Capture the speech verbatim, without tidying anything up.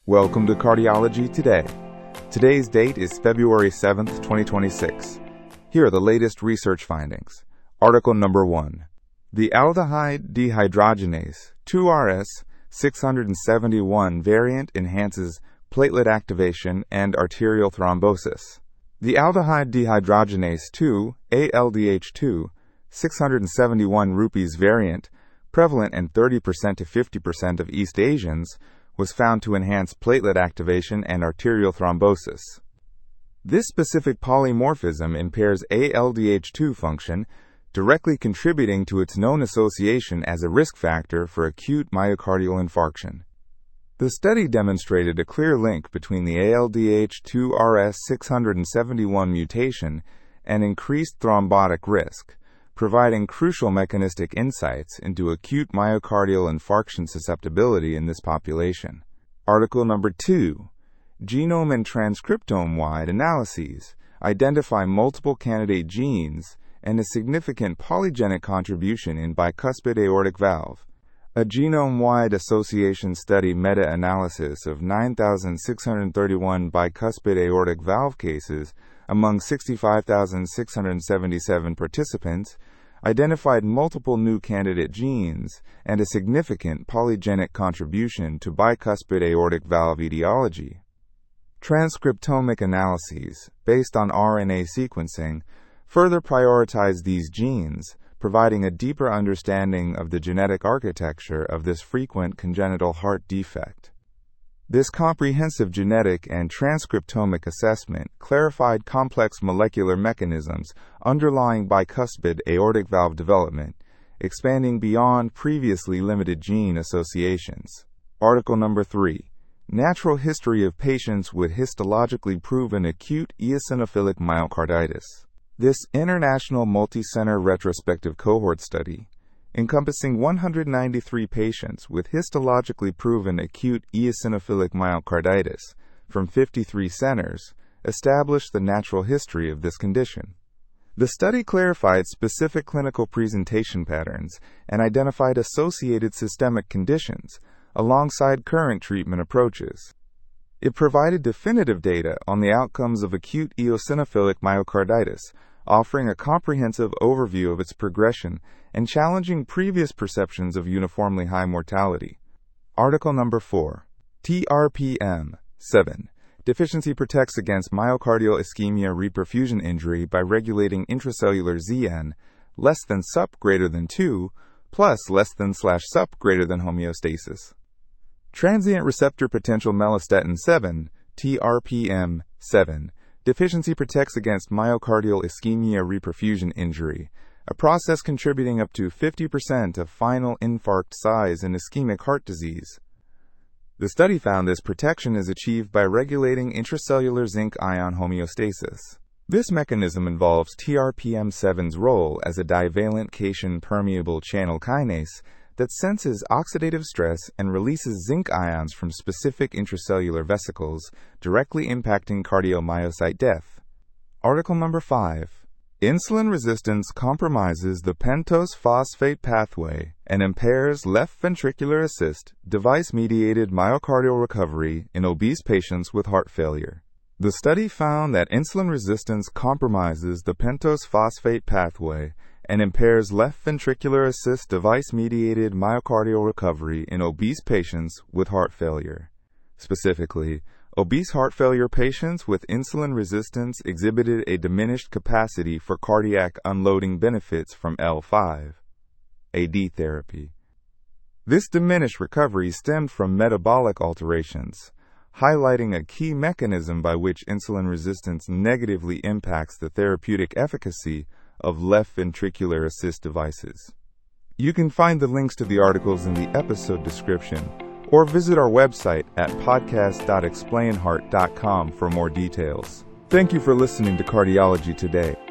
Welcome to Cardiology Today. Today's date is February seventh, twenty twenty-six. Here are the latest research findings. Article number one. The aldehyde dehydrogenase two R S six seventy-one variant enhances platelet activation and arterial thrombosis. The aldehyde dehydrogenase two, A L D H two, six seventy-one rupees variant, prevalent in thirty percent to fifty percent of East Asians, was found to enhance platelet activation and arterial thrombosis. This specific polymorphism impairs A L D H two function, directly contributing to its known association as a risk factor for acute myocardial infarction. The study demonstrated a clear link between the A L D H two R S six seventy-one mutation and increased thrombotic risk, providing crucial mechanistic insights into acute myocardial infarction susceptibility in this population. Article number two. Genome and transcriptome-wide analyses identify multiple candidate genes and a significant polygenic contribution in bicuspid aortic valve. A genome-wide association study meta-analysis of nine thousand six hundred thirty-one bicuspid aortic valve cases among sixty-five thousand six hundred seventy-seven participants identified multiple new candidate genes and a significant polygenic contribution to bicuspid aortic valve etiology. Transcriptomic analyses, based on R N A sequencing, further prioritize these genes, providing a deeper understanding of the genetic architecture of this frequent congenital heart defect. This comprehensive genetic and transcriptomic assessment clarified complex molecular mechanisms underlying bicuspid aortic valve development, expanding beyond previously limited gene associations. Article number three. Natural history of patients with histologically proven acute eosinophilic myocarditis. This international multi-center retrospective cohort study, encompassing one hundred ninety-three patients with histologically proven acute eosinophilic myocarditis from fifty-three centers, established the natural history of this condition. The study clarified specific clinical presentation patterns and identified associated systemic conditions alongside current treatment approaches. It provided definitive data on the outcomes of acute eosinophilic myocarditis, offering a comprehensive overview of its progression and challenging previous perceptions of uniformly high mortality. Article number four. T R P M seven. Deficiency protects against myocardial ischemia reperfusion injury by regulating intracellular Z N less than sup greater than two plus less than slash sup greater than homeostasis. Transient receptor potential myostatin seven, T R P M seven. Deficiency protects against myocardial ischemia reperfusion injury, a process contributing up to fifty percent of final infarct size in ischemic heart disease. The study found this protection is achieved by regulating intracellular zinc ion homeostasis. This mechanism involves T R P M seven's role as a divalent cation permeable channel kinase that senses oxidative stress and releases zinc ions from specific intracellular vesicles, directly impacting cardiomyocyte death. Article number five. Insulin resistance compromises the pentose phosphate pathway and impairs left ventricular assist device-mediated myocardial recovery in obese patients with heart failure. The study found that insulin resistance compromises the pentose phosphate pathway and impairs left ventricular assist device-mediated myocardial recovery in obese patients with heart failure. Specifically, obese heart failure patients with insulin resistance exhibited a diminished capacity for cardiac unloading benefits from L five A D therapy. This diminished recovery stemmed from metabolic alterations, highlighting a key mechanism by which insulin resistance negatively impacts the therapeutic efficacy of left ventricular assist devices. You can find the links to the articles in the episode description or visit our website at podcast dot explain heart dot com for more details. Thank you for listening to Cardiology Today.